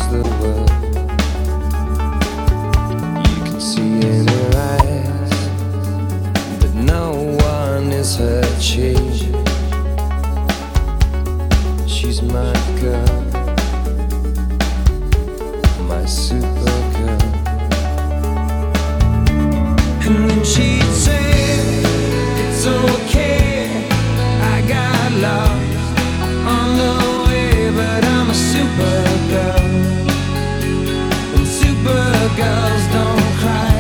the world. You can see in her eyes that no one is her chief. She's my girl, my super girl. And then she'd say, it's okay, I got lost on the way, but I'm a super girl, and super girls don't cry.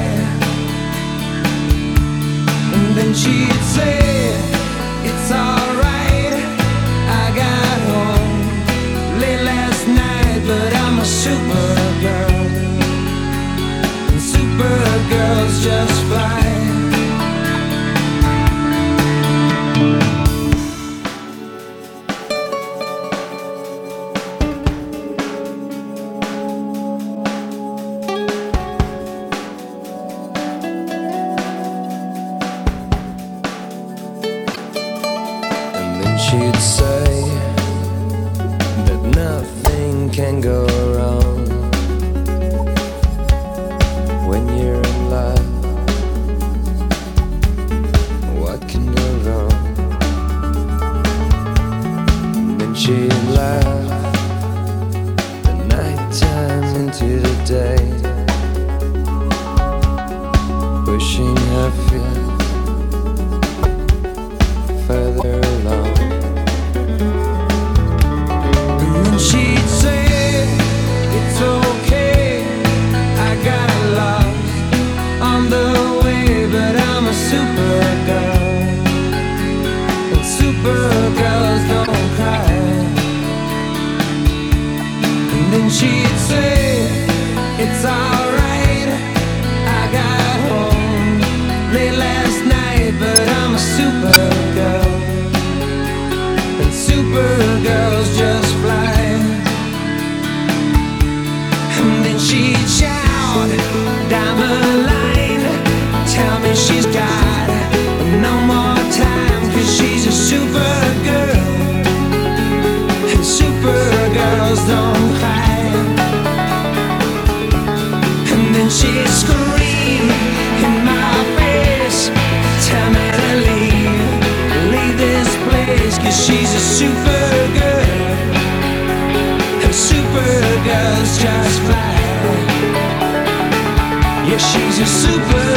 And then she'd say, it's alright, I got home late last night, but I'm a super girl, and super girls just fly. She'd say that nothing can go wrong when you're in love. What can go wrong? And then she'd laugh the night time into the day, pushing her feet further along. She'd say, it's okay, I got lost on the way, but I'm a super girl, and super girls don't cry. And then she'd say, it's alright, I got home late last night, but I'm a super girl, and super girls just fly. She'd shout down the line, tell me she's got no more time, 'cause she's a super girl, and super girls don't cry. And then she'd scream in my face, tell me to leave this place, 'cause she's a super girl, and super girls just fly. Yeah, she's a super